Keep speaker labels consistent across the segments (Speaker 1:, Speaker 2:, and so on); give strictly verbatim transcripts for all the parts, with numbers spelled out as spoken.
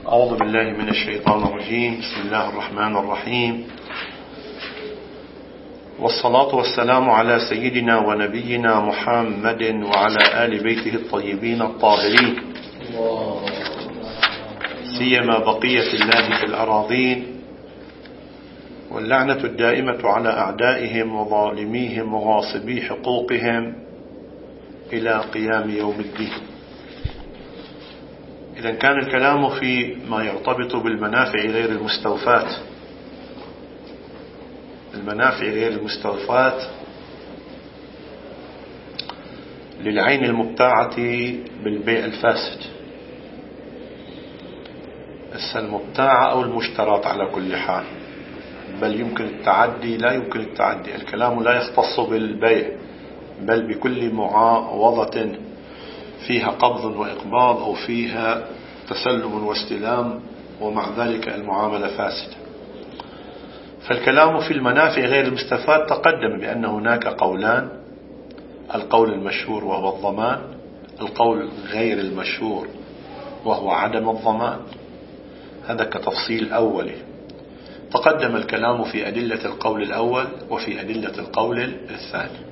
Speaker 1: أعوذ بالله من الشيطان الرجيم. بسم الله الرحمن الرحيم، والصلاة والسلام على سيدنا ونبينا محمد وعلى آل بيته الطيبين الطاهرين، سيما بقية الله في الأراضين، واللعنة الدائمة على أعدائهم وظالميهم وغاصبي حقوقهم إلى قيام يوم الدين. إذا كان الكلام في ما يرتبط بالمنافع غير المستوفاة، المنافع غير المستوفاة للعين المبتاعة بالبيع الفاسد، المبتاعة أو المشترات على كل حال، بل يمكن التعدي لا يمكن التعدي. الكلام لا يختص بالبيع، بل بكل معاوضة فيها قبض وإقباض أو فيها تسلم واستلام ومع ذلك المعاملة فاسدة. فالكلام في المنافع غير المستفاد تقدم بأن هناك قولان: القول المشهور وهو الضمان، القول غير المشهور وهو عدم الضمان. هذا كتفصيل أولي. تقدم الكلام في أدلة القول الأول وفي أدلة القول الثاني.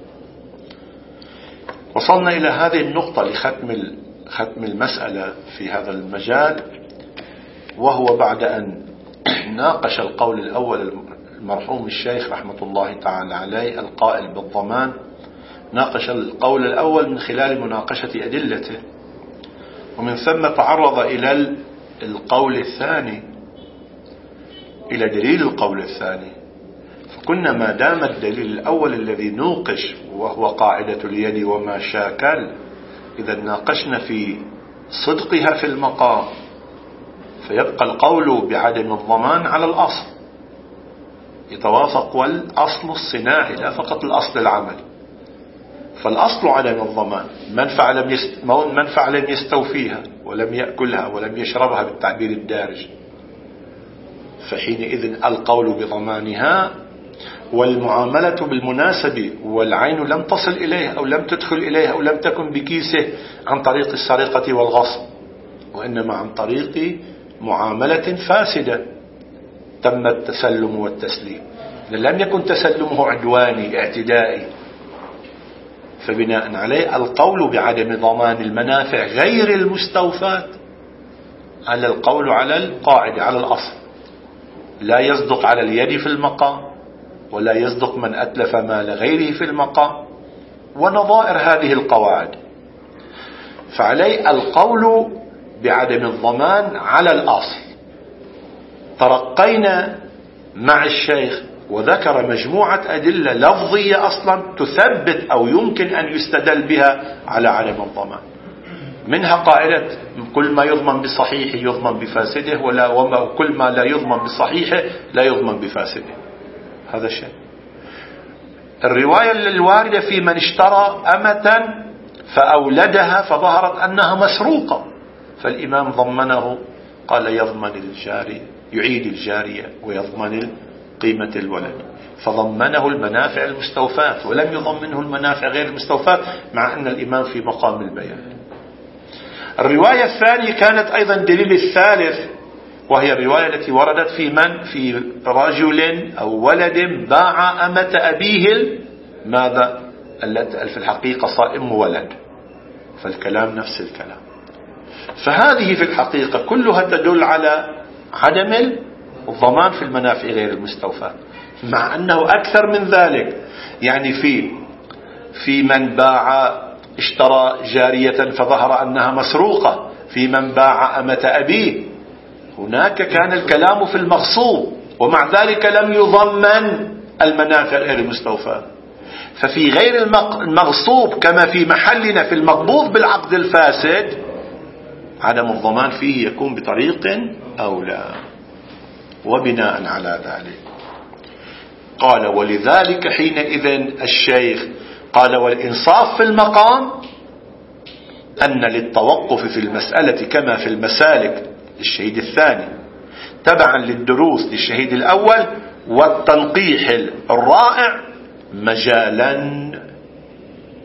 Speaker 1: وصلنا إلى هذه النقطة لختم ختم المسألة في هذا المجال، وهو بعد أن ناقش القول الأول المرحوم الشيخ رحمة الله تعالى عليه القائل بالضمان، ناقش القول الأول من خلال مناقشة أدلته، ومن ثم تعرض إلى القول الثاني، إلى دليل القول الثاني. فكنا ما دام الدليل الأول الذي نوقش وهو قاعدة اليد وما شاكل، إذا ناقشنا في صدقها في المقام، فيبقى القول بعدم الضمان على الأصل، يتوافق والأصل الصناعي لا فقط الأصل العمل. فالأصل عدم الضمان، منفعة لم يست... منفعة لم يستوفيها ولم يأكلها ولم يشربها بالتعبير الدارج، فحينئذ القول بضمانها والمعاملة بالمناسبة، والعين لم تصل إليها أو لم تدخل إليها أو لم تكن بكيسه عن طريق السرقة والغصب، وإنما عن طريق معاملة فاسدة تم التسلم والتسليم. لم يكن تسلمه عدواني اعتدائي، فبناء عليه القول بعدم ضمان المنافع غير المستوفاة على القول على القاعدة على الأصل، لا يصدق على اليد في المقام، ولا يصدق من أتلف مال غيره في المقام، ونظائر هذه القواعد. فعليه القول بعدم الضمان على الأصل. ترقينا مع الشيخ وذكر مجموعة أدلة لفظية أصلا تثبت أو يمكن أن يستدل بها على عدم الضمان، منها قاعدة كل ما يضمن بصحيح يضمن بفاسده، ولا وما كل ما لا يضمن بصحيح لا يضمن بفاسده. هذا الشيء. الرواية الواردة في من اشترى أمة فأولدها فظهرت أنها مسروقة، فالإمام ضمنه، قال يضمن الجاري، يعيد الجارية ويضمن قيمة الولد، فضمنه المنافع المستوفاة ولم يضمنه المنافع غير المستوفاة، مع أن الإمام في مقام البيان. الرواية الثانية كانت أيضا دليل الثالث، وهي الرواية التي وردت في من في رجل أو ولد باع أمة أبيه ماذا التي في الحقيقة صائم ولد، فالكلام نفس الكلام. فهذه في الحقيقة كلها تدل على عدم الضمان في المنافع غير المستوفاة، مع أنه أكثر من ذلك. يعني في في من باع اشترى جارية فظهر أنها مسروقة، في من باع أمة أبيه، هناك كان الكلام في المغصوب، ومع ذلك لم يضمن المنافع غير المستوفاة. ففي غير المغصوب كما في محلنا في المقبوض بالعقد الفاسد، عدم الضمان فيه يكون بطريق أولى. وبناء على ذلك قال: ولذلك حينئذ الشيخ قال: والإنصاف في المقام أن للتوقف في المسألة كما في المسالك للشهيد الثاني تبعا للدروس للشهيد الأول والتنقيح الرائع مجالا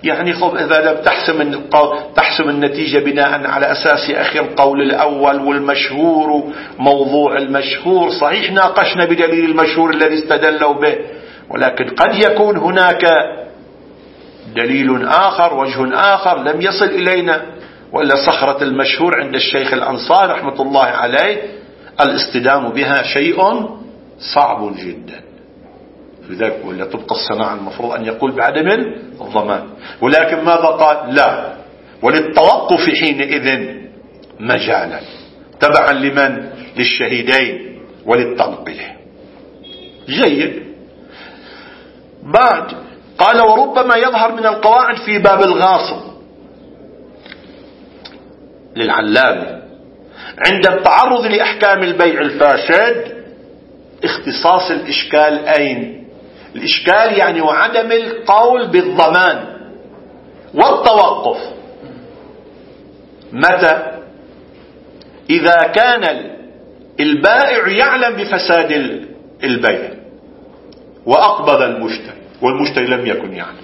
Speaker 1: يعني خب إذا لم تحسم تحسم النتيجة بناء على أساس أخي القول الأول والمشهور موضوع المشهور، صحيح ناقشنا بدليل المشهور الذي استدلوا به، ولكن قد يكون هناك دليل آخر وجه آخر لم يصل إلينا. وإلا صخرة المشهور عند الشيخ الأنصاري رحمة الله عليه الاصطدام بها شيء صعب جدا، لذلك ولا تبقى الصناعة المفروض أن يقول بعدم الضمان، ولكن ماذا قال؟ لا، وللتوقف حينئذ مجالا تبعا لمن؟ للشهيدين وللتنقيح. جيد. بعد قال وربما يظهر من القواعد في باب الغاصب للعلامة عند التعرض لأحكام البيع الفاسد اختصاص الإشكال. أين الإشكال؟ يعني وعدم القول بالضمان والتوقف. متى؟ إذا كان البائع يعلم بفساد البيع وأقبض المشتري والمشتري لم يكن يعلم،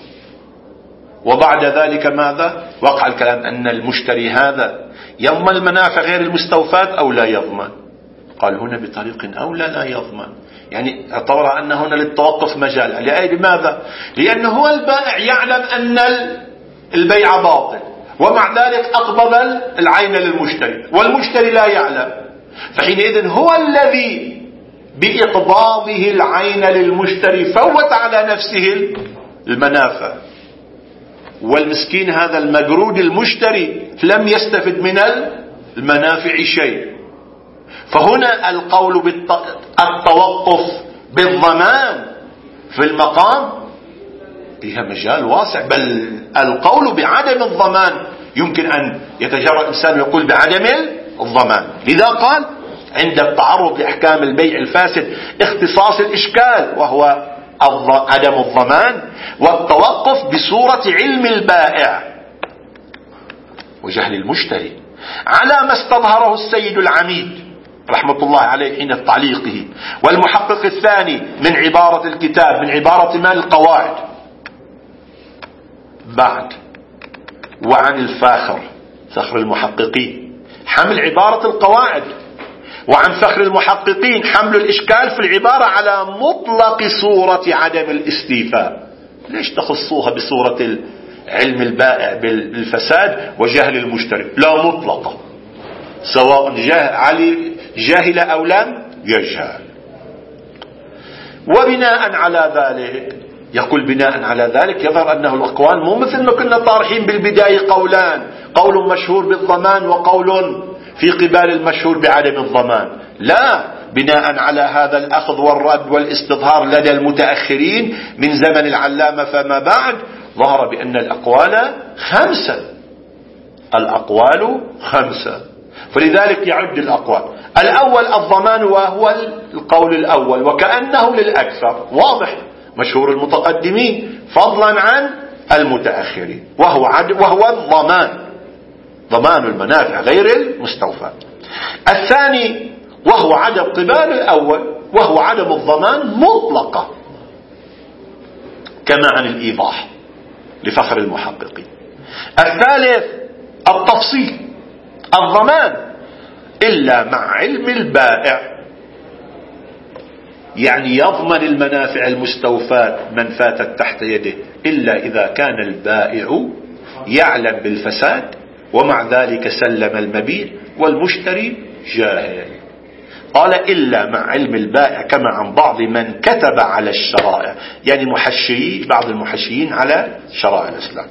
Speaker 1: وبعد ذلك ماذا؟ وقع الكلام أن المشتري هذا يضمن المنافع غير المستوفاة أو لا يضمن. قال هنا بطريق أولى لا يضمن، يعني اعتبر أن هنا للتوقف مجال. لماذا؟ لأنه هو البائع يعلم أن البيع باطل ومع ذلك أقبض العين للمشتري والمشتري لا يعلم، فحينئذ هو الذي بإقباضه العين للمشتري فوت على نفسه المنافع، والمسكين هذا المجرود المشتري لم يستفد من المنافع شيء. فهنا القول بالتوقف بالضمان في المقام فيها مجال واسع، بل القول بعدم الضمان يمكن أن يتجرأ الإنسان ويقول بعدم الضمان. لذا قال عند التعرض لأحكام البيع الفاسد اختصاص الإشكال وهو عدم الضمان والتوقف بصورة علم البائع وجهل المشتري على ما استظهره السيد العميد رحمة الله عليه حين تعليقه، والمحقق الثاني من عبارة الكتاب من عبارة مال القواعد. بعد وعن الفاخر فخر المحققين حمل عبارة القواعد، وعن فخر المحققين حمل الإشكال في العبارة على مطلق صورة عدم الاستيفاء. ليش تخصوها بصورة علم البائع بالفساد وجهل المشتري؟ لا، مطلقة، سواء جاهل أو لم يجهل. وبناء على ذلك يقول بناء على ذلك يظهر أنه الأقوال مو مثل ما كنا طارحين بالبداية قولان، قول مشهور بالضمان وقول في قبال المشهور بعدم الضمان. لا، بناء على هذا الأخذ والرد والاستظهار لدى المتأخرين من زمن العلامة فما بعد ظهر بأن الأقوال خمسة. الأقوال خمسة، فلذلك يعد الأقوال. الأول الضمان وهو القول الأول وكأنه للأكثر واضح مشهور المتقدمين فضلا عن المتأخرين، وهو, وهو الضمان ضمان المنافع غير المستوفى. الثاني وهو عدم قبال الأول وهو عدم الضمان مطلقة كما عن الإيضاح لفخر المحققين. الثالث التفصيل الضمان إلا مع علم البائع، يعني يضمن المنافع المستوفاة من فاتت تحت يده إلا إذا كان البائع يعلم بالفساد ومع ذلك سلم المبيع والمشتري جاهل. قال إلا مع علم البائع كما عن بعض من كتب على الشرائع، يعني محشي بعض المحشيين على شرائع الإسلام.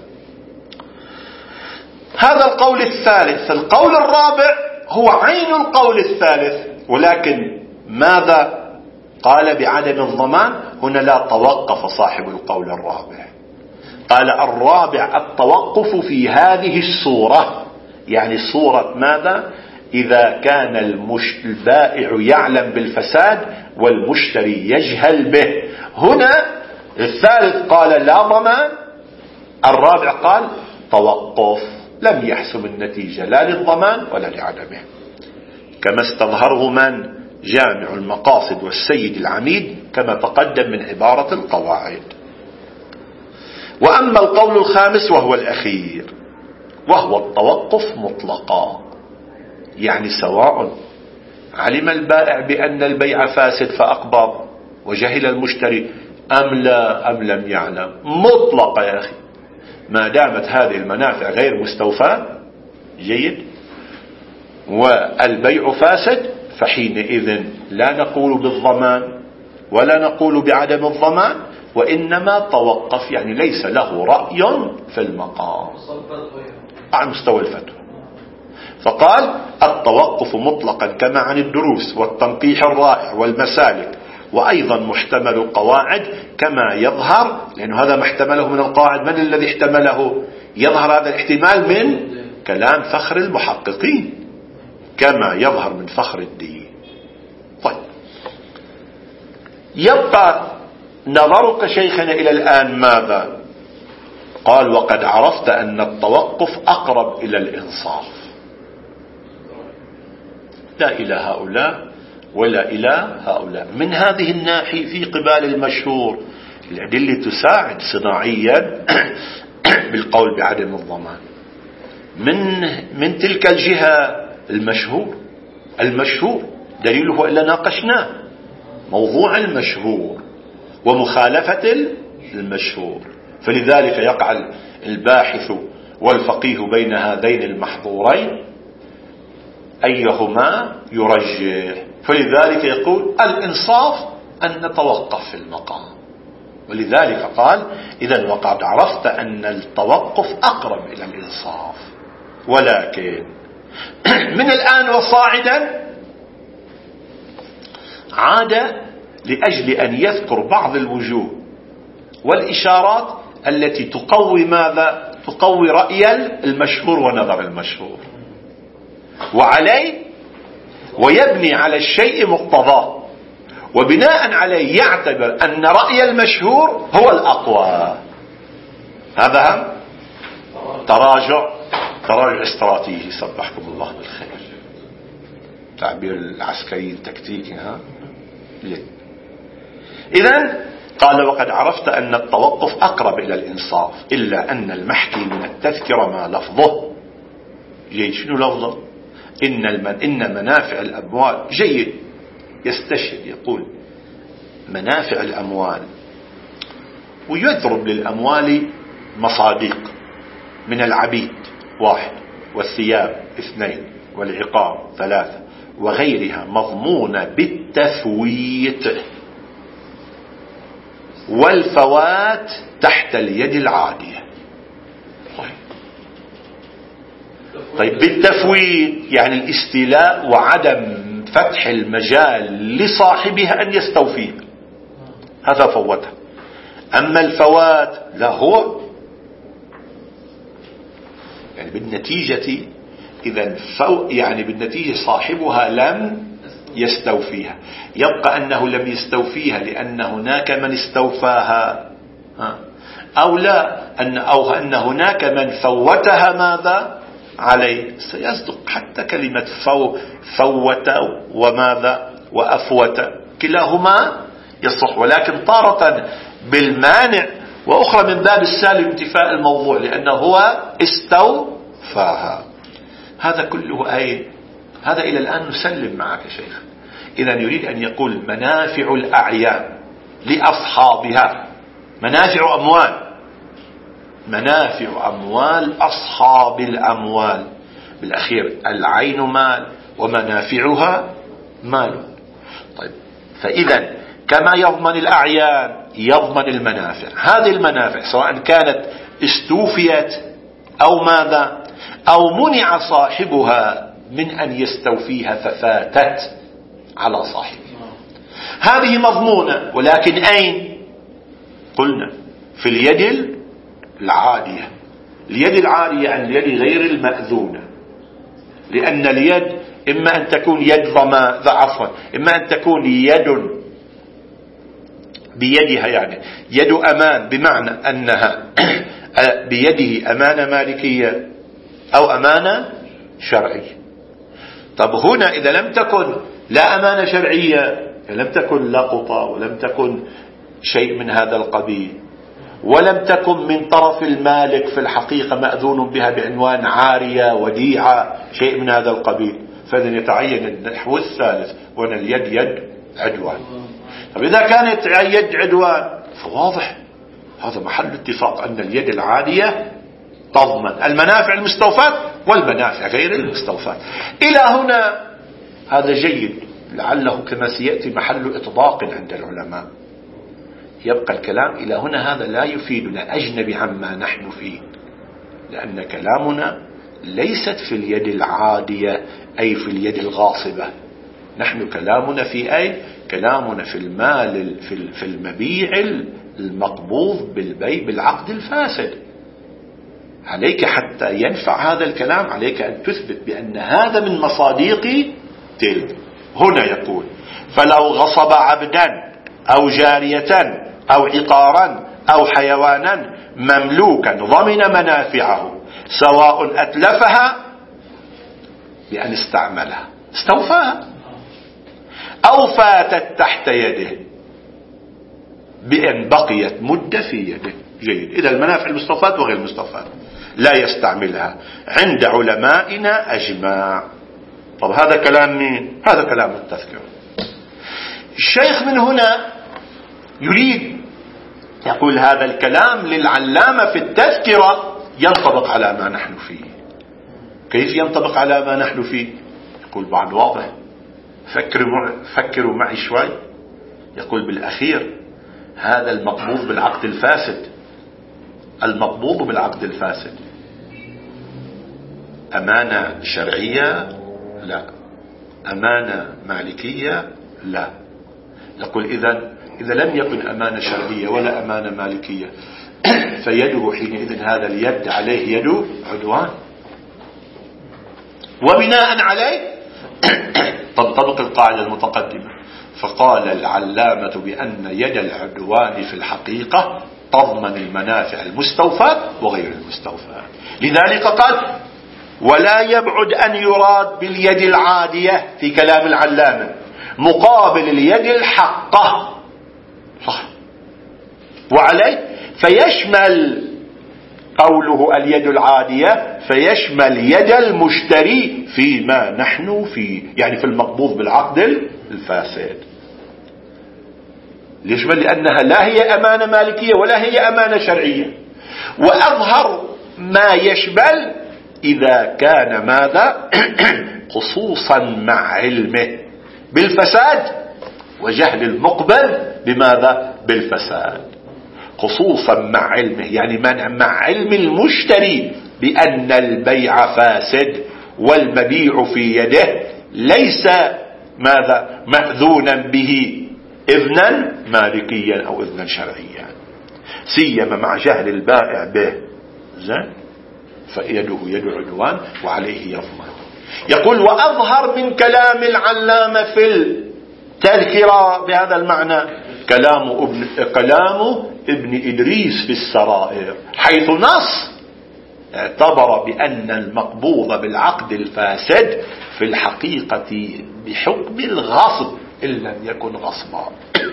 Speaker 1: هذا القول الثالث. القول الرابع هو عين القول الثالث، ولكن ماذا قال بعدم الضمان؟ هنا لا توقف صاحب القول الرابع، قال الرابع التوقف في هذه الصورة، يعني صورة ماذا؟ إذا كان البائع يعلم بالفساد والمشتري يجهل به. هنا الثالث قال لا ضمان، الرابع قال توقف، لم يحسم النتيجة لا للضمان ولا لعدمه، كما استظهره من؟ جامع المقاصد والسيد العميد كما تقدم من عبارة القواعد. وأما القول الخامس وهو الأخير وهو التوقف مطلقا، يعني سواء علم البائع بأن البيع فاسد فأقبض وجهل المشتري أم لا أم لم يعلم، مطلق يا أخي، ما دامت هذه المنافع غير مستوفاة جيد والبيع فاسد فحينئذ لا نقول بالضمان ولا نقول بعدم الضمان، وإنما توقف، يعني ليس له رأي في المقام عن مستوى الفتوى. فقال التوقف مطلقا كما عن الدروس والتنقيح الرائع والمسالك، وأيضا محتمل القواعد كما يظهر، لأنه هذا ما احتمله من القواعد من الذي احتمله؟ يظهر هذا الاحتمال من كلام فخر المحققين كما يظهر من فخر الدين. طيب، يبقى نظرك شيخنا إلى الآن ماذا؟ قال وقد عرفت أن التوقف أقرب إلى الإنصاف، لا إلى هؤلاء ولا إلى هؤلاء. من هذه الناحية في قبال المشهور الأدلة تساعد صناعيا بالقول بعدم الضمان. من من تلك الجهة المشهور المشهور دليله إلا ناقشناه، موضوع المشهور ومخالفة المشهور، فلذلك يقع الباحث والفقيه بين هذين المحظورين أيهما يرجح، فلذلك يقول الإنصاف أن نتوقف في المقام. ولذلك قال إذن وقد عرفت أن التوقف أقرب إلى الإنصاف، ولكن من الآن وصاعدا عاد لأجل أن يذكر بعض الوجوه والإشارات التي تقوي ماذا؟ تقوي رأي المشهور ونظر المشهور، وعليه ويبني على الشيء مقتضاه، وبناء عليه يعتبر أن رأي المشهور هو الأقوى. هذا هم تراجع تراجع استراتيجي، صبحكم الله بالخير، تعبير العسكري التكتيكي. ها إذن قال وقد عرفت أن التوقف أقرب إلى الإنصاف، إلا أن المحكي من التذكرة ما لفظه جيد. شنو لفظه؟ إن, المن إن منافع الأموال جيد، يستشهد يقول منافع الأموال، ويضرب للأموال مصادق من العبيد واحد، والثياب اثنين، والعقاب ثلاثة، وغيرها مضمونة بالتفويت والفوات تحت اليد العادية. طيب بالتفويت يعني الاستيلاء وعدم فتح المجال لصاحبها أن يستوفيها، هذا فوتها. أما الفوات لا، هو يعني بالنتيجة إذا فو يعني بالنتيجة صاحبها لم يستوفيها، يبقى أنه لم يستوفيها لأن هناك من استوفاها، أو لا أن أو أن هناك من فوتها ماذا عليه. سيصدق حتى كلمة فو فوت وماذا وأفوت كلاهما يصح، ولكن طارة بالمانع وأخرى من باب السالب انتفاء الموضوع لأنه هو استوفاها. هذا كله أي هذا إلى الآن نسلم معك شيخ. إذا يريد أن يقول منافع الأعيان لأصحابها، منافع أموال منافع أموال أصحاب الأموال، بالأخير العين مال ومنافعها مال. طيب، فإذا كما يضمن الأعيان يضمن المنافع. هذه المنافع سواء كانت استوفيت أو ماذا أو منع صاحبها من أن يستوفيها ففاتت على صاحبها، هذه مضمونة، ولكن أين؟ قلنا في اليد العادية. اليد العادية عن اليد غير المأذونة، لأن اليد إما أن تكون يد ضمان عفوا إما أن تكون يد بيدها يعني يد أمان، بمعنى أنها بيده أمانة مالكية أو أمانة شرعية. طب هنا إذا لم تكن لا أمانة شرعية، لم تكن لقطة ولم تكن شيء من هذا القبيل، ولم تكن من طرف المالك في الحقيقة مأذون بها بعنوان عارية وديعة شيء من هذا القبيل، فإذن يتعين النحو الثالث وأن اليد يد عدوان. طب إذا كانت يد عدوان فواضح هذا محل اتفاق أن اليد العادية تضمن المنافع المستوفاة والمنافع غير المستوفاة. إلى هنا هذا جيد، لعله كما سيأتي محل إطلاق عند العلماء. يبقى الكلام إلى هنا هذا لا يفيدنا، أجنبي عما نحن فيه، لأن كلامنا ليست في اليد العادية أي في اليد الغاصبة. نحن كلامنا في أين؟ كلامنا في المال في المبيع المقبوض بالبيع بالعقد الفاسد. عليك حتى ينفع هذا الكلام عليك أن تثبت بأن هذا من مصاديق تلك. هنا يقول فلو غصب عبدا أو جارية أو عقارا أو حيوانا مملوكا ضمن منافعه سواء أتلفها بأن استعملها استوفاها أو فاتت تحت يده بأن بقيت مدة في يده. جيد. إذا المنافع المستوفاة وغير المستوفاة لا يستعملها عند علمائنا أجماع. طب هذا كلام مين؟ هذا كلام التذكرة. الشيخ من هنا يريد يقول هذا الكلام للعلامة في التذكرة ينطبق على ما نحن فيه. كيف ينطبق على ما نحن فيه؟ يقول بعد واضح، فكروا, فكروا معي شوي. يقول بالأخير هذا المقبوض بالعقد الفاسد، المقبوض بالعقد الفاسد أمانة شرعية؟ لا. أمانة مالكية؟ لا. يقول إذن إذا لم يكن أمانة شرعية ولا أمانة مالكية فيده حينئذ هذا اليد عليه يد عدوان. وبناء عليه تنطبق القاعدة المتقدمة. فقال العلامة بأن يد العدوان في الحقيقة تضمن المنافع المستوفاة وغير المستوفاة. لذلك قال ولا يبعد أن يراد باليد العادية في كلام العلامة مقابل اليد الحقة. صح. وعليه فيشمل قوله اليد العادية فيشمل يد المشتري فيما نحن فيه، يعني في المقبوض بالعقد الفاسد. يشمل لأنها لا هي أمانة مالكية ولا هي أمانة شرعية. وأظهر ما يشمل إذا كان ماذا خصوصا مع علمه بالفساد وجهل المقبل بماذا بالفساد. خصوصا مع علمه يعني مع علم المشتري بأن البيع فاسد والمبيع في يده ليس ماذا مأذونا به إذنا مالكيا أو إذنا شرعيا، سيما مع جهل البائع به زين فيده يد عدوان وعليه يضمن. يقول وأظهر من كلام العلامة في التذكرة بهذا المعنى كلام ابن, كلام ابن إدريس في السرائر، حيث نص اعتبر بأن المقبوض بالعقد الفاسد في الحقيقة بحكم الغصب إن لم يكن غصبا.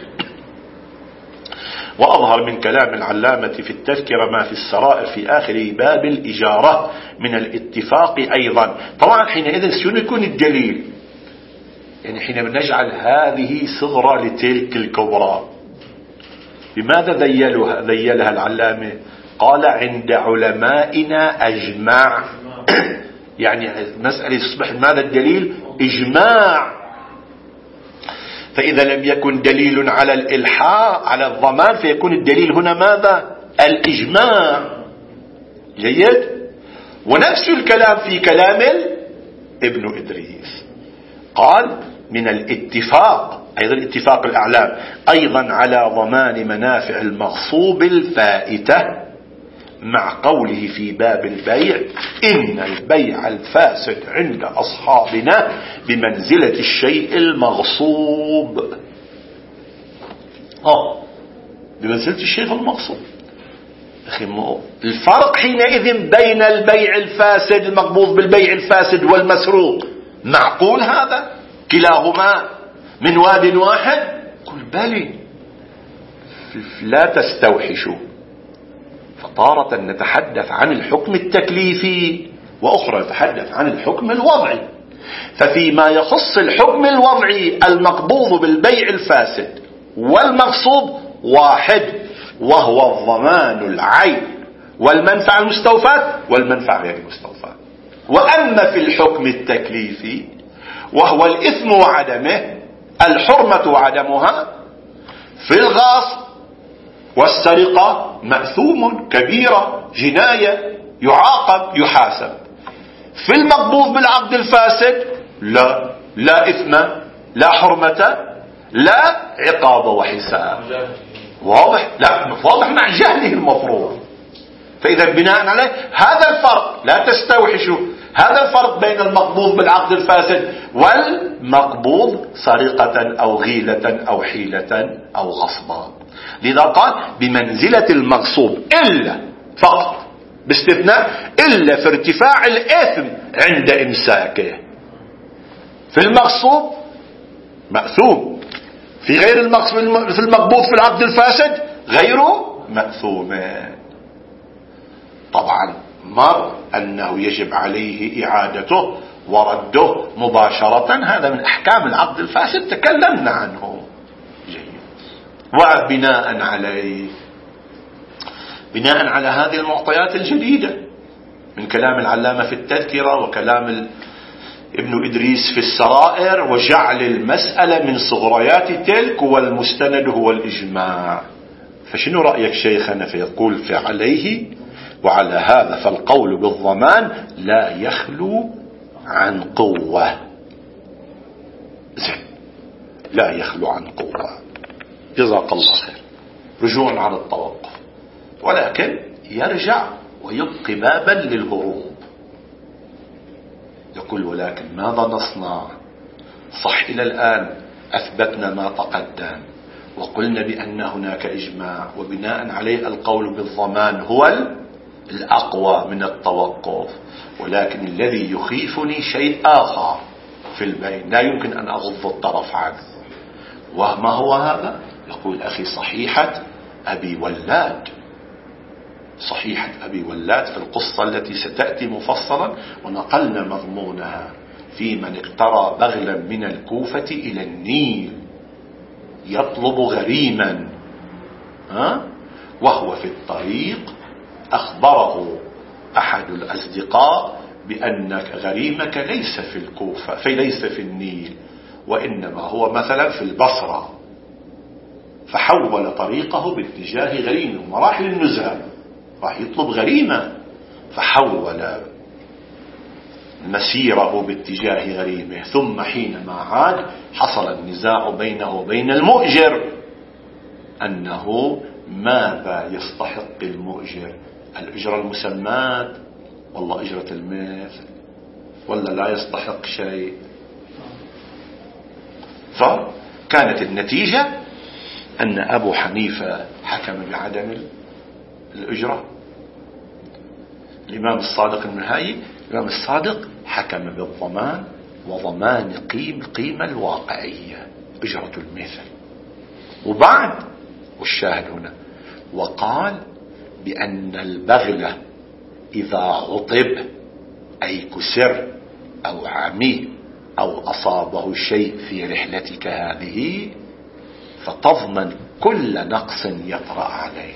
Speaker 1: وأظهر من كلام العلامة في التذكرة ما في السرائر في آخر باب الإجارة من الاتفاق أيضا. طبعا حينئذ سيكون الدليل، يعني حين نجعل هذه صغرى لتلك الكبرى. بماذا ذيلها, ذيلها العلامة؟ قال عند علمائنا أجمع يعني مسألة تصبح ماذا الدليل؟ إجماع. فإذا لم يكن دليل على الإلحاق على الضمان فيكون الدليل هنا ماذا؟ الإجماع. جيد. ونفس الكلام في كلام ابن إدريس قال من الاتفاق أيضا اتفاق الأعلام أيضا على ضمان منافع المغصوب الفائتة مع قوله في باب البيع إن البيع الفاسد عند أصحابنا بمنزلة الشيء المغصوب. آه بمنزلة الشيء المغصوب. الفرق حينئذ بين البيع الفاسد المقبوض بالبيع الفاسد والمسروق معقول هذا؟ كلاهما من واد واحد؟ قل بلي لا تستوحشوا فطارة نتحدث عن الحكم التكليفي وأخرى نتحدث عن الحكم الوضعي. ففيما يخص الحكم الوضعي المقبوض بالبيع الفاسد والمغصوب واحد، وهو الضمان العين والمنفعة المستوفاة والمنفعة غير المستوفاة. وأما في الحكم التكليفي وهو الإثم وعدمه، الحرمة وعدمها، في الغاصب والسرقة مأثوم كبيرة جناية يعاقب يحاسب. في المقبوض بالعقد الفاسد لا لا إثم لا حرمة لا عقاب وحساب. واضح؟ لا واضح مع جهله المفروض. فإذا بناء عليه هذا الفرق لا تستوحشوا، هذا الفرق بين المقبوض بالعقد الفاسد والمقبوض سرقة أو غيلة أو حيلة أو غصبا. لذا قال بمنزلة المغصوب إلا فقط باستثناء إلا في ارتفاع الإثم عند إمساكه. في المغصوب مأثوم، في غير المغصوب في المقبوض في العقد الفاسد غير مأثوم. طبعا مر أنه يجب عليه إعادته ورده مباشرة، هذا من أحكام العقد الفاسد تكلمنا عنه. جيد. وبناء عليه بناء على هذه المعطيات الجديدة من كلام العلامة في التذكرة وكلام ابن إدريس في السرائر، وجعل المسألة من صغريات تلك والمستند هو الإجماع، فشنو رأيك شيخنا؟ فيقول فعليه وعلى هذا فالقول بالضمان لا يخلو عن قوة. زين، لا يخلو عن قوة، جزاك الله خير. رجوعا على التوقف، ولكن يرجع ويبقي بابا للهروب. يقول ولكن ماذا نصنع؟ صح إلى الآن أثبتنا ما تقدم وقلنا بأن هناك إجماع، وبناء عليه القول بالضمان هو الأقوى من التوقف، ولكن الذي يخيفني شيء آخر في البين لا يمكن أن أغض الطرف عنه. وما هو هذا؟ يقول أخي صحيحة أبي ولاد، صحيحة أبي ولاد في القصة التي ستأتي مفصلا ونقلنا مضمونها، في من اقترى بغلا من الكوفة إلى النيل يطلب غريما، ها؟ وهو في الطريق أخبره أحد الأصدقاء بأن غريمك ليس في الكوفة، في ليس في النيل، وإنما هو مثلا في البصرة، فحول طريقه باتجاه غريمه وما راح للنزهة، راح يطلب غريمة، فحول مسيره باتجاه غريمه. ثم حينما عاد حصل النزاع بينه وبين المؤجر أنه ماذا يستحق المؤجر، الأجرة المسمات والله أجرة المثل، ولا لا يستحق شيء. فكانت النتيجة أن أبو حنيفة حكم بعدم الأجرة، الإمام الصادق النهائي الإمام الصادق حكم بالضمان وضمان قيم قيمة الواقعية أجرة المثل. وبعد والشاهد هنا وقال بأن البغلة إذا عطب أي كسر أو عمي أو أصابه شيء في رحلتك هذه فتضمن كل نقص يطرأ عليه.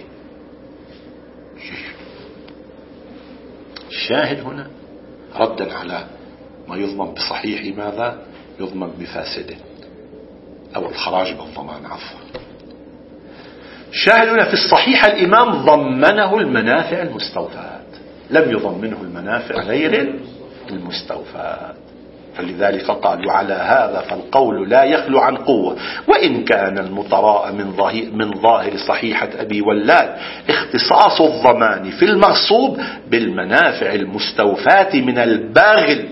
Speaker 1: الشاهد هنا ردا على ما يضمن بصحيح ماذا يضمن بفاسده أو الخراج بالضمان عفوا. الشاهد هنا في الصحيح الإمام ضمنه المنافع المستوفاة، لم يضمنه المنافع غير المستوفاة، فلذلك قالوا على هذا فالقول لا يخلو عن قوة. وإن كان المتراءى من ظاهر, من ظاهر صحيحة أبي ولاد اختصاص الضمان في المغصوب بالمنافع المستوفاة من الباغل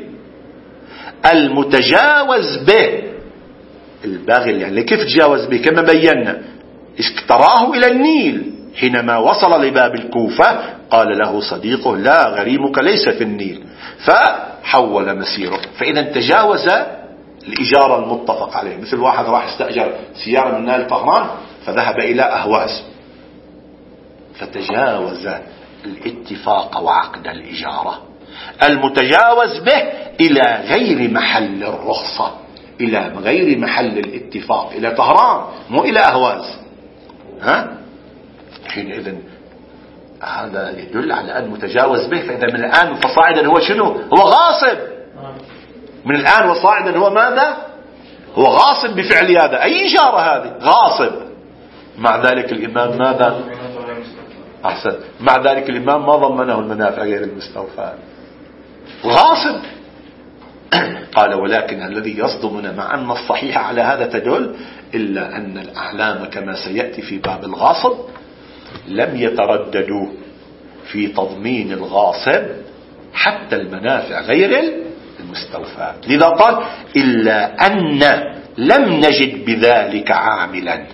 Speaker 1: المتجاوز به. الباغل يعني كيف تجاوز به؟ كما بينا اقتراه إلى النيل، حينما وصل لباب الكوفة قال له صديقه لا غريمك ليس في النيل، فحول مسيره، فإذا تجاوز الإجارة المتفق عليه. مثل واحد راح استأجر سيارة من نال طهران فذهب إلى أهواز فتجاوز الاتفاق وعقد الإجارة المتجاوز به إلى غير محل الرخصة، إلى غير محل الاتفاق، إلى طهران مو إلى أهواز. ها حينئذ هذا يدل على أن متجاوز به. فإذا من الآن فصاعدا هو شنو؟ هو غاصب. من الآن وصاعدا هو ماذا؟ هو غاصب بفعل هذا. أي إجارة هذه؟ غاصب. مع ذلك الإمام ماذا؟ أحسن. مع ذلك الإمام ما ضمنه المنافع غير المستوفاة، غاصب. قال ولكن الذي يصدمنا مع أن الصحيح على هذا تدل، إلا أن الأعلام كما سيأتي في باب الغاصب لم يترددوا في تضمين الغاصب حتى المنافع غير المستوفاة. لذا قال إلا أن لم نجد بذلك عاملا.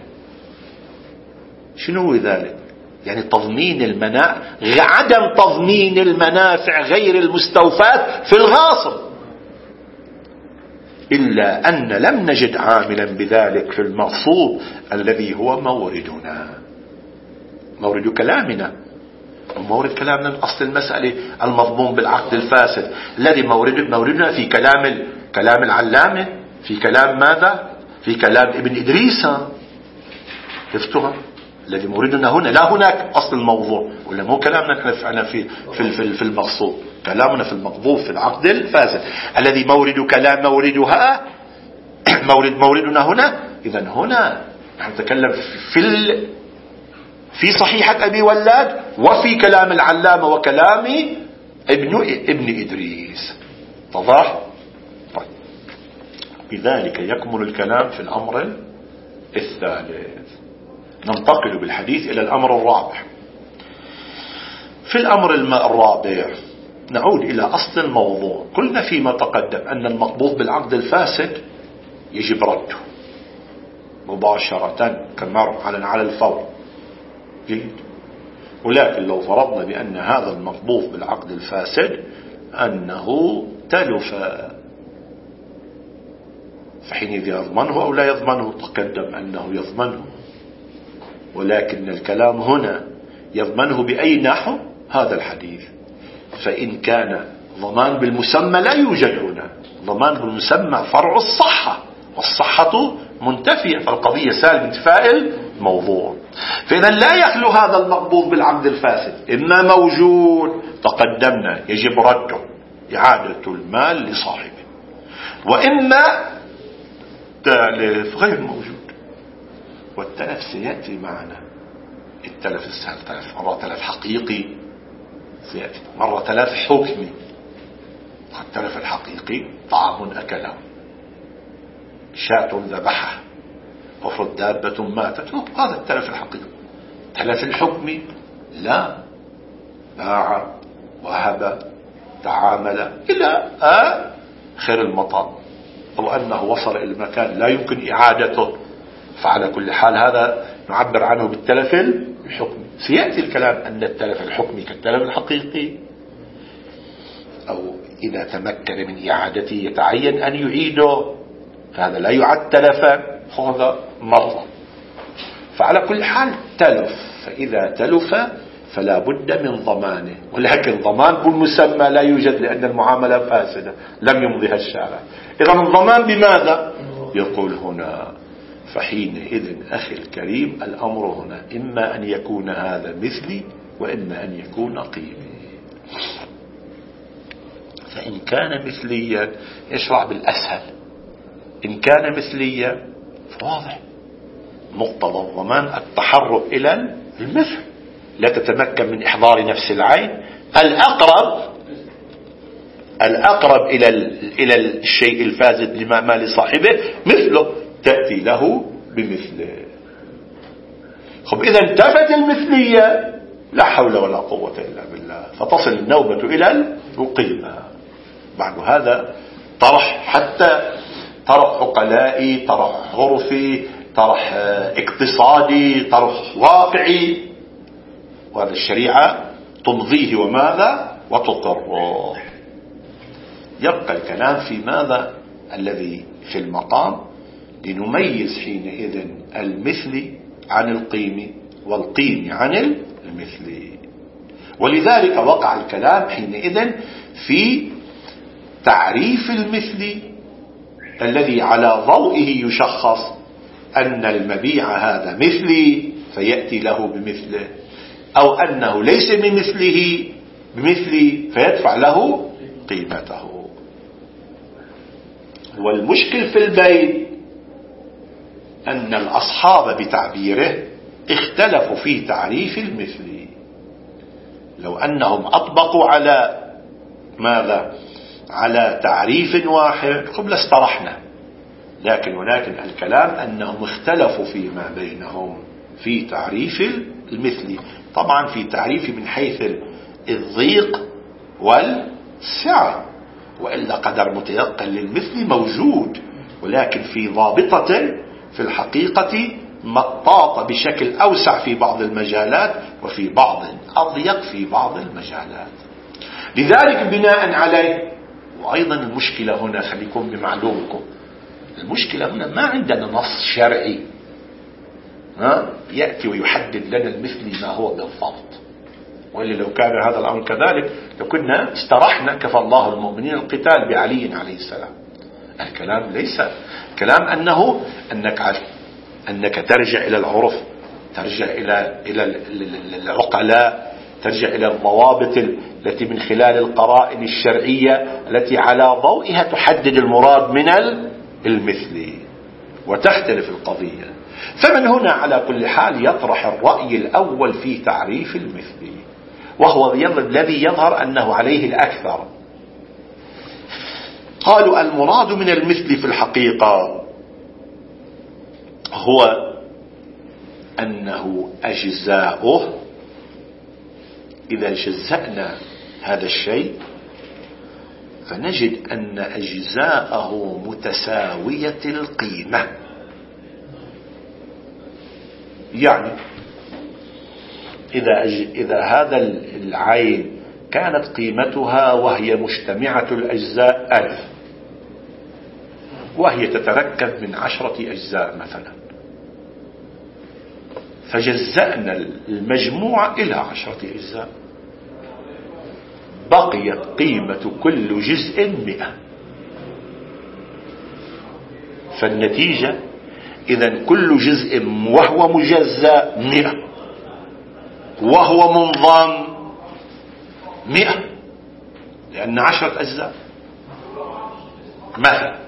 Speaker 1: شنو ذلك؟ يعني تضمين المنافع، عدم تضمين المنافع غير المستوفاة في الغاصب. إلا أن لم نجد عاملا بذلك في المغصوب الذي هو موردنا، مورد كلامنا، ومورد كلامنا من أصل المسألة المضمون بالعقد الفاسد الذي مورد موردنا في كلام كلام العلامة، في كلام ماذا؟ في كلام ابن إدريس. شفتها؟ الذي موردنا هنا، لا هناك أصل الموضوع، ولا مو كلامنا احنا في في في, في المغصوب، كلامنا في المقبوض في العقد الفاسد الذي مورد كلام موردها مورد موردنا هنا. إذا هنا نحن نتكلم في ال في صحيحة أبي ولاد وفي كلام العلامة وكلام ابن ابن إدريس. تضح؟ طيب. بذلك يكمل الكلام في الأمر الثالث. ننتقل بالحديث إلى الأمر الرابع. في الأمر الرابع نعود إلى أصل الموضوع. قلنا فيما تقدم أن المقبوض بالعقد الفاسد يجب رده مباشرة كمر على الفور. جيد. ولكن لو فرضنا بأن هذا المقبوض بالعقد الفاسد أنه تلف، فحينئذ يضمنه أو لا يضمنه؟ تقدم أنه يضمنه، ولكن الكلام هنا يضمنه بأي نحو؟ هذا الحديث. فإن كان ضمان بالمسمى لا يوجد هنا. ضمان بالمسمى فرع الصحة، والصحة منتفية، فالقضية سالب انتفاء الموضوع. فإذا لا يخلو هذا المقبوض بالعقد الفاسد، إما موجود تقدمنا يجب رده إعادة المال لصاحبه، وإما تلف غير موجود. والتلف سيأتي معنا. التلف السهل تلف، مرة تلف حقيقي سيأتي، مرة تلف حكمي. التلف الحقيقي طعام أكله، شاة ذبحها، أفرد دابة ماتت، هذا التلف الحقيقي. تلف الحكمي لا، باع وهب تعامل إلى آخر المطاف، أو أنه وصل إلى المكان لا يمكن إعادته، فعلى كل حال هذا نعبر عنه بالتلف الحكمي. سيأتي الكلام أن التلف الحكمي كالتلف الحقيقي، أو إذا تمكن من إعادته يتعين أن يعيده، فهذا لا يعد تلفا، هذا مرة. فعلى كل حال تلف، فإذا تلف فلا بد من ضمانه، ولكن ضمان بالمسمى لا يوجد لأن المعاملة فاسدة لم يمضيها الشارع. إذا الضمان بماذا؟ يقول هنا فحينئذ أخي الكريم الأمر هنا إما أن يكون هذا مثلي وإما أن يكون قيمي. فإن كان مثليا يشرع بالأسهل، إن كان مثليا فواضح مقتضى الضمان التحرك إلى المثل، لا تتمكن من إحضار نفس العين. الأقرب الأقرب إلى إلى الشيء الفاسد لما ما لصاحبه مثله، تأتي له بمثله. خب إذا انتفت المثلية لا حول ولا قوة إلا بالله، فتصل النوبة إلى القيمة. بعد هذا طرح، حتى طرح عقلائي، طرح عرفي، طرح اقتصادي، طرح واقعي، وهذا الشريعة تمضيه وماذا وتقره. يبقى الكلام في ماذا الذي في المقام، لنميز حينئذ المثل عن القيم والقيم عن المثل. ولذلك وقع الكلام حينئذ في تعريف المثل الذي على ضوئه يشخص أن المبيع هذا مثلي فيأتي له بمثله، أو أنه ليس بمثله بمثلي فيدفع له قيمته. والمشكل في البيع أن الأصحاب بتعبيره اختلفوا في تعريف المثل. لو أنهم أطبقوا على ماذا؟ على تعريف واحد قبل استرحنا، لكن ولكن الكلام أنهم اختلفوا فيما بينهم في تعريف المثل. طبعا في تعريف من حيث الضيق والسعة، وإلا قدر متيقن للمثل موجود، ولكن في ضابطة في الحقيقة مطاطة بشكل أوسع في بعض المجالات وفي بعض أضيق في بعض المجالات. لذلك بناء عليه، وأيضا المشكلة هنا خليكم بمعلومكم، المشكلة هنا ما عندنا نص شرعي ها يأتي ويحدد لنا المثل ما هو بالضبط، وإلا لو كان هذا الأمر كذلك لكنا استرحنا كفى الله المؤمنين القتال بعلي عليه السلام. الكلام ليس كلام أنه أنك عارف أنك ترجع إلى العرف، ترجع إلى إلى العقلاء، ترجع إلى الضوابط التي من خلال القرائن الشرعية التي على ضوئها تحدد المراد من المثل، وتختلف القضية. فمن هنا على كل حال يطرح الرأي الأول في تعريف المثل، وهو الذي يظهر أنه عليه الأكثر. قالوا المراد من المثل في الحقيقة هو أنه أجزاؤه، إذا جزأنا هذا الشيء فنجد أن أجزاءه متساوية القيمة. يعني إذا, إذا هذا العين كانت قيمتها وهي مجتمعة الأجزاء ألف، وهي تتركب من عشرة أجزاء مثلا، فجزأنا المجموعة إلى عشرة أجزاء، بقيت قيمة كل جزء مئة. فالنتيجة إذن كل جزء وهو مجزأ مئة وهو منظم مئة، لأن عشرة أجزاء. مثلا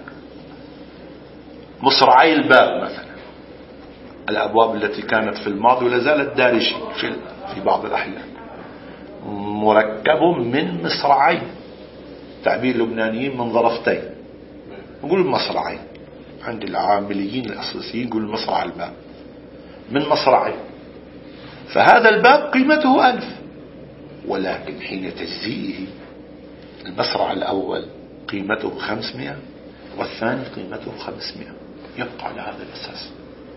Speaker 1: مصراعي الباب مثلا، الأبواب التي كانت في الماضي ولا زالت دارجة في بعض الأحيان، مركب من مصراعين، تعبير لبنانيين من ظرفتين، نقول مصراعين، عند العامليين الأساسيين نقول مصرع الباب من مصراعين. فهذا الباب قيمته ألف، ولكن حين تجزئه المصرع الأول قيمته خمسمائة والثاني قيمته خمسمائة، يبقى على هذا الأساس.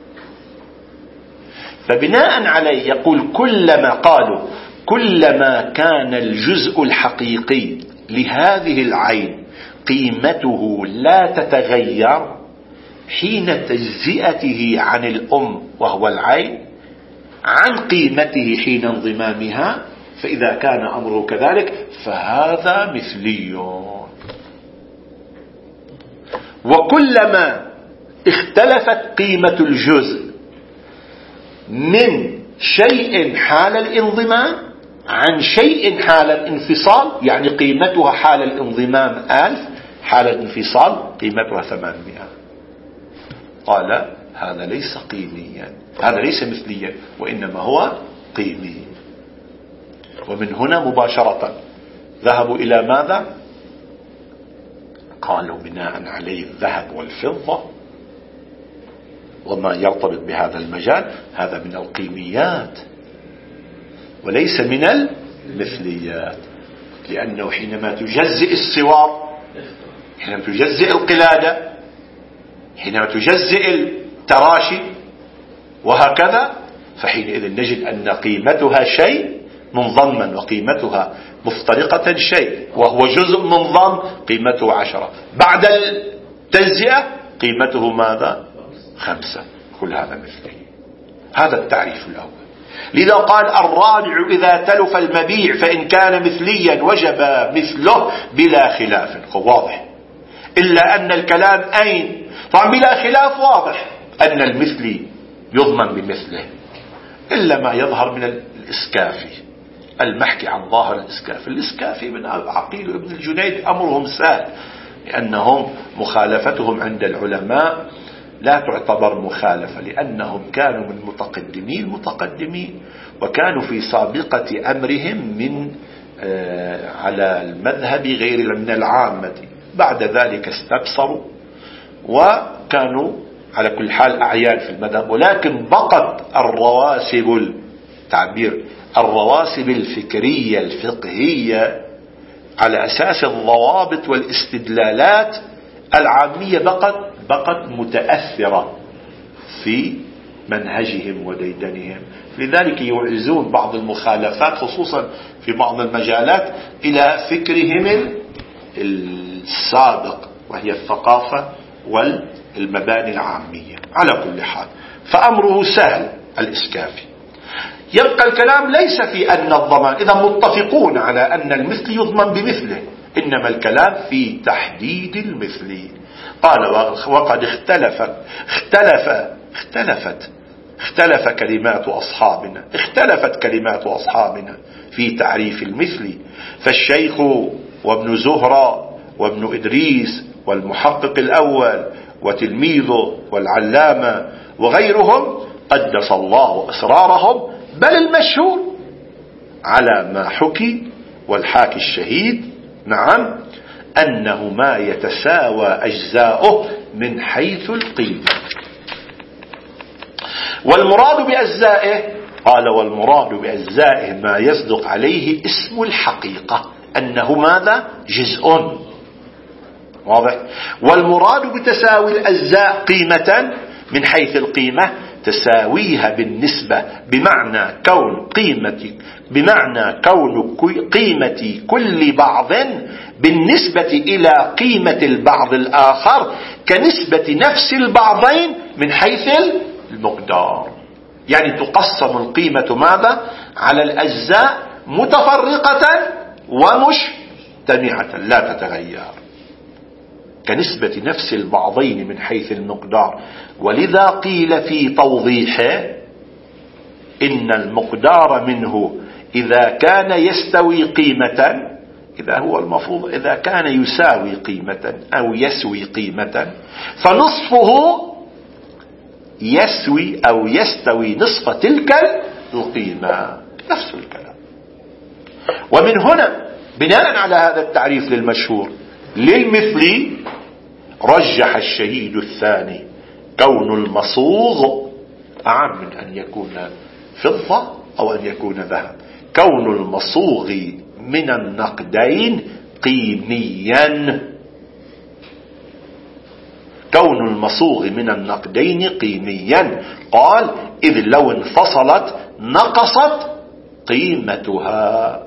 Speaker 1: فبناء عليه يقول كلما قالوا كلما كان الجزء الحقيقي لهذه العين قيمته لا تتغير حين تجزئته عن الأم وهو العين عن قيمته حين انضمامها، فإذا كان أمره كذلك فهذا مثلي. وكلما اختلفت قيمة الجزء من شيء حال الانضمام عن شيء حال الانفصال، يعني قيمتها حال الانضمام ألف، حال الانفصال قيمتها ثمانمائة، قال هذا ليس قيميا، هذا ليس مثليا، وإنما هو قيمي. ومن هنا مباشرة ذهبوا إلى ماذا؟ قالوا بناء عليه الذهب والفضة وما يرتبط بهذا المجال هذا من القيميات وليس من المثليات، لأنه حينما تجزئ السوار، حينما تجزئ القلادة، حينما تجزئ التراشي وهكذا، فحينئذ نجد أن قيمتها شيء منضما وقيمتها مفترقة شيء، وهو جزء منضم قيمته عشرة، بعد التجزئة قيمته ماذا؟ خمسة. كل هذا مثله. هذا التعريف الأول. لذا قال الرابع إذا تلف المبيع فإن كان مثليا وجب مثله بلا خلاف. واضح، إلا أن الكلام أين؟ طبعا بلا خلاف واضح أن المثلي يضمن بمثله، إلا ما يظهر من الإسكافي، المحكي عن ظاهر الإسكافي. الإسكافي من عقيل ابن الجنيد أمرهم سهل، لأنهم مخالفتهم عند العلماء لا تعتبر مخالفة، لأنهم كانوا من متقدمي المتقدمين، وكانوا في سابقة أمرهم من آه على المذهب غير من العامة. بعد ذلك استبصروا وكانوا على كل حال أعيان في المذهب، ولكن بقت الرواسب، تعبير الرواسب الفكرية الفقهية على أساس الضوابط والاستدلالات العامية بقت بقت متأثرة في منهجهم وديدنهم. لذلك يعزون بعض المخالفات خصوصا في بعض المجالات إلى فكرهم السابق، وهي الثقافة والمباني العامية. على كل حال فأمره سهل الإسكافي. يبقى الكلام ليس في أن الضمان، إذا متفقون على أن المثل يضمن بمثله، إنما الكلام في تحديد المثل. قال وقد اختلف اختلف اختلفت اختلف كلمات أصحابنا اختلفت كلمات أصحابنا في تعريف المثل، فالشيخ وابن زهرة وابن إدريس والمحقق الأول وتلميذه والعلامة وغيرهم قدس الله أسرارهم، بل المشهور على ما حكي والحاكي الشهيد، نعم، أنه ما يتساوى أجزاؤه من حيث القيمة. والمراد بأجزائه، قال والمراد بأجزائه ما يصدق عليه اسم الحقيقة أنه ماذا؟ جزء. واضح. والمراد بتساوي الأجزاء قيمة من حيث القيمة تساويها بالنسبة، بمعنى كون قيمة بمعنى كون قيمة كل بعض بالنسبة إلى قيمة البعض الآخر كنسبة نفس البعضين من حيث المقدار. يعني تقسم القيمة ماذا؟ على الأجزاء متفرقة ومجتمعة لا تتغير كنسبة نفس البعضين من حيث المقدار. ولذا قيل في توضيحه إن المقدار منه إذا كان يستوي قيمة، إذا هو المفروض إذا كان يساوي قيمة أو يسوي قيمة، فنصفه يسوي أو يستوي نصف تلك القيمة، نفس الكلام. ومن هنا بناء على هذا التعريف للمشهور للمثل رجح الشهيد الثاني كون المصوغ أعم من أن يكون فضة أو أن يكون ذهب، كون المصوغ من النقدين قيميا، كون المصوغ من النقدين قيميا. قال إذ لو انفصلت نقصت قيمتها.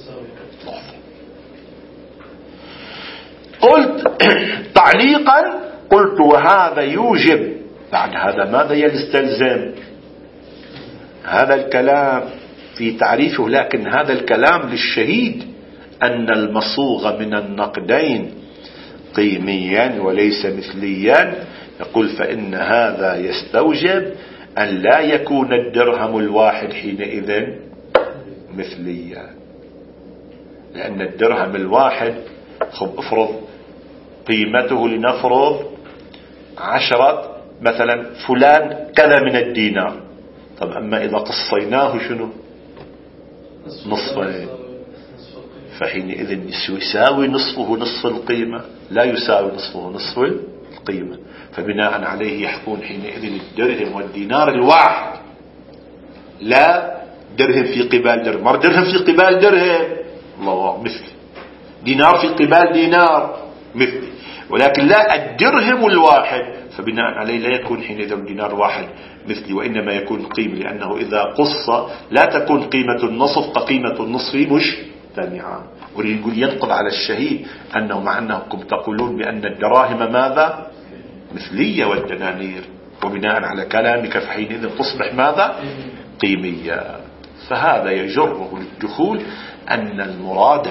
Speaker 1: قلت تعليقا قلت وهذا يوجب، بعد هذا ماذا يستلزم؟ هذا الكلام في تعريفه، لكن هذا الكلام للشهيد أن المصوغ من النقدين قيميا وليس مثليا. يقول فإن هذا يستوجب أن لا يكون الدرهم الواحد حينئذ مثليا، لأن الدرهم الواحد خب افرض قيمته لنفرض عشرة مثلا فلان كذا من الدينار، طب أما إذا قصيناه شنو؟ نصفين، فحينئذ يساوي نصفه نصف القيمة، لا يساوي نصفه نصف القيمة. فبناء عليه يحكون حينئذ الدرهم والدينار الواحد، لا درهم في قبال درهم، مر درهم في قبال درهم الله مثل، دينار في قبال دينار مثل، ولكن لا الدرهم الواحد، فبناء عليه لا يكون حينئذ الدينار واحد مثلي، وإنما يكون قيمة، لأنه إذا قص لا تكون قيمة النصف كقيمة النصف مجتمعة. ويقول ينقض على الشهيد أنه مع أنكم تقولون بأن الدراهم ماذا؟ مثلية والدنانير، وبناء على كلامك فحينئذ تصبح ماذا؟ قيمية. فهذا يجره للدخول أن المراد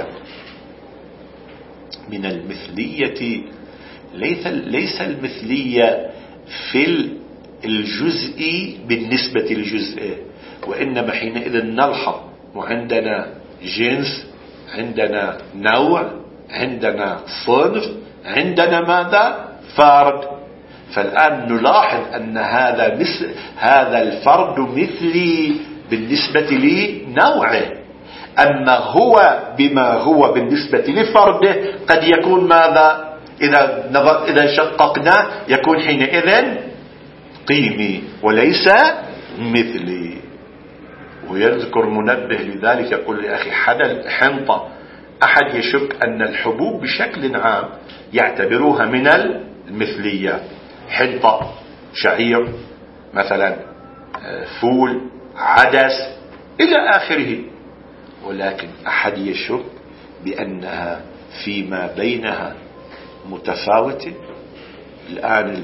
Speaker 1: من المثلية ليس المثلية في الجزء بالنسبة للجزء، وإنما حينئذ نلحظ وعندنا جنس، عندنا نوع، عندنا صنف، عندنا ماذا؟ فرد. فالآن نلاحظ أن هذا مثل هذا الفرد مثلي بالنسبة لنوعه، أما هو بما هو بالنسبة لفرده قد يكون ماذا؟ إذا نظر إذا شققناه يكون حينئذ قيمي وليس مثلي. ويذكر منبه لذلك يقول يا أخي حدا حنطة أحد يشك أن الحبوب بشكل عام يعتبروها من المثلية، حنطة، شعير مثلا، فول، عدس إلى آخره، ولكن أحد يشك بأنها فيما بينها متفاوتة. الآن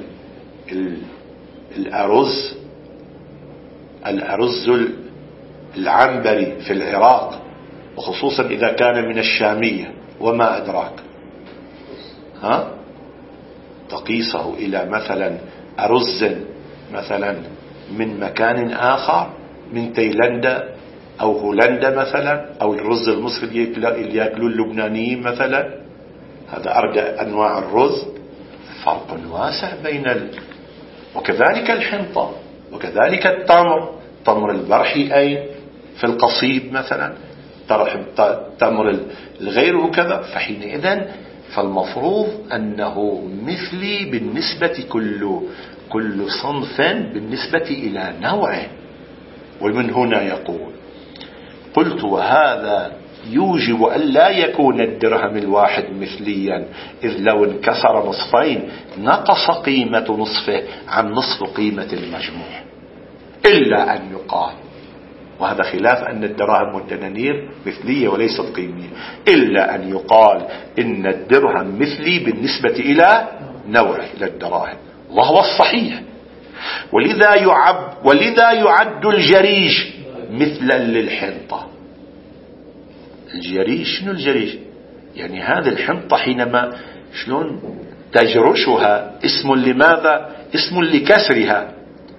Speaker 1: الأرز الأرز العنبري في العراق، وخصوصا إذا كان من الشامية، وما أدراك، ها تقيسه إلى مثلا أرز مثلا من مكان آخر، من تايلندا أو هولندا مثلا، أو الرز المصري اللي يأكلوا اللبنانيين مثلا، هذا أرجع أنواع الرز، فرق واسع بين ال... وكذلك الحنطة، وكذلك التمر، تمر البرحي أي في القصيد مثلا، تمر الغير كذا. فحينئذ فالمفروض أنه مثلي بالنسبة كل كل صنف بالنسبة إلى نوعه. ومن هنا يقول قلت وهذا يوجب أن لا يكون الدرهم الواحد مثليا، إذ لو انكسر نصفين نقص قيمة نصفه عن نصف قيمة المجموع، إلا أن يقال، وهذا خلاف أن الدراهم والدنانير مثلية وليست قيمية، إلا أن يقال إن الدرهم مثلي بالنسبة إلى نوعه، إلى الدراهم، وهو الصحيح. ولذا يعد, ولذا يعد الجريش مثلا للحنطة. الجريش، شنو الجريش؟ يعني هذه الحنطة حينما شلون تجرشها اسم لماذا؟ اسم لكسرها،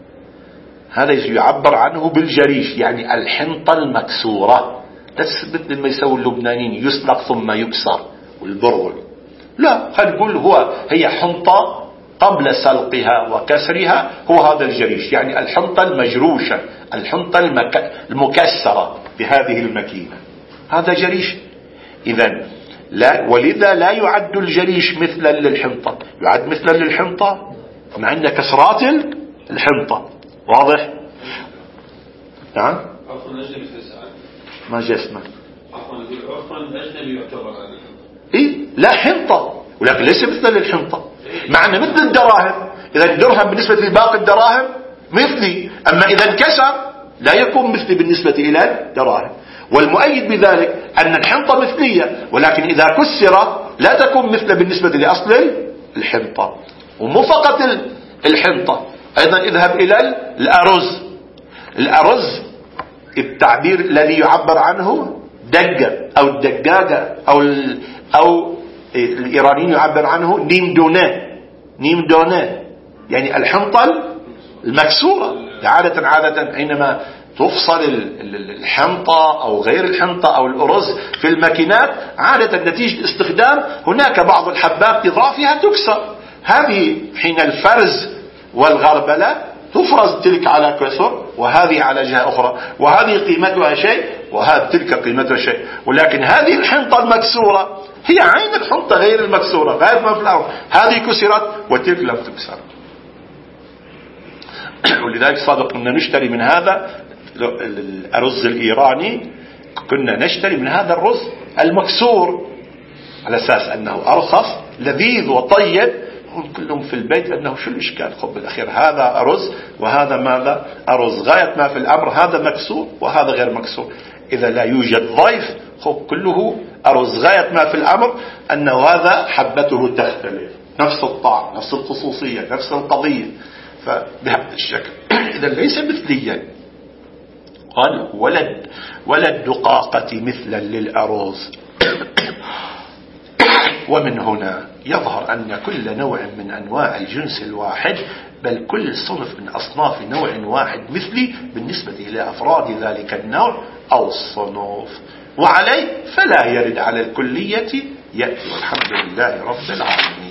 Speaker 1: هذا يعبر عنه بالجريش، يعني الحنطة المكسورة. لا تثبت لما يسوي اللبنانيين يسلق ثم يكسر والبرغل، لا، خلينا نقول هو هي حنطة قبل سلقها وكسرها، هو هذا الجريش، يعني الحنطة المجروشة، الحنطة المك... المكسرة بهذه الماكينة، هذا جريش. إذن لا، ولذا لا يعد الجريش مثلا للحنطة، يعد مثلا للحنطة مع أن كسرات الحنطة واضح. نعم ما جسمه إيه؟ لا حنطة، ولكن ليس مثل للحنطة، مع أنه مثل الدراهم. إذا الدرهم بالنسبة لباقي الدراهم مثلي، أما إذا انكسر لا يكون مثلي بالنسبة إلى الدراهم. والمؤيد بذلك أن الحنطة مثلية، ولكن إذا كسر لا تكون مثل بالنسبة لأصل الحنطة. ومو فقط الحنطة، أيضا اذهب إلى الأرز. الأرز التعبير الذي يعبر عنه دقة أو الدقاقة أو أو الإيرانيين يعبر عنه نيم دونا، نيم دونا يعني الحنطة المكسورة. عادة عادة حينما تفصل الحنطة أو غير الحنطة أو الأرز في الماكينات، عادة نتيجة استخدام هناك بعض الحبات إضافها تكسر، هذه حين الفرز والغربلة تفرز تلك على كسر، وهذه على جهة أخرى، وهذه قيمتها شيء وهذه تلك قيمتها شيء. ولكن هذه الحنطة المكسورة هي عين الحنطة غير المكسورة، غير ما في الأرض، هذه كسرت وتلك لم تكسر. ولذلك صادق كنا نشتري من هذا الأرز الإيراني، كنا نشتري من هذا الرز المكسور على أساس أنه أرخص لذيذ وطيب. كلهم في البيت أنه شو الإشكال، خب بالأخير هذا أرز وهذا ماذا أرز، غاية ما في الأمر هذا مكسور وهذا غير مكسور. إذا لا يوجد ضيف خب كله أرز، غاية ما في الأمر أنه هذا حبته تختلف، نفس الطعم، نفس الخصوصية، نفس القضية، فبهذا الشكل. إذا ليس مثليا، قال ولد ولا الدقاقة مثلا للأرز. ومن هنا يظهر أن كل نوع من أنواع الجنس الواحد بل كل صنف من أصناف نوع واحد مثلي بالنسبة إلى أفراد ذلك النوع أو الصنوف، وعليه فلا يرد على الكلية يأتي. والحمد لله رب العالمين.